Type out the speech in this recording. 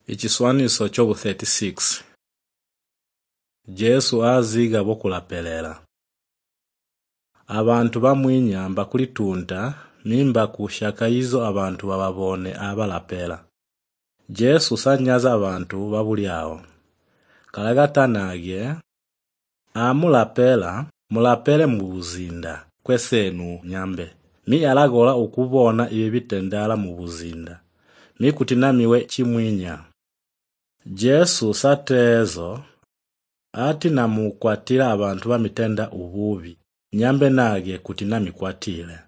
Ichiswaniso chobu 36. Jesu aziga bokulapelela. Abantu bamwinyamba kulitunta mimba kushaka izo abantu bababone abalapela. Jesu sanyaza abantu babuliawo. Kalagatanage amulapela mulapele mu buzinda kwesenu nyambe. Mi alagola ukubona ibi bitendala mu buzinda. Mi kutinamiwe chimwinya. Jesu satezo ati namukwatira abantu bamitenda ububi nyambe nage kutinamikwatile.